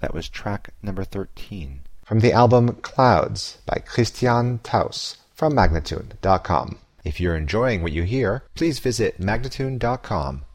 That was track number 13. From the album Clouds by Christian Taus from Magnatune.com. If you're enjoying what you hear, please visit Magnatune.com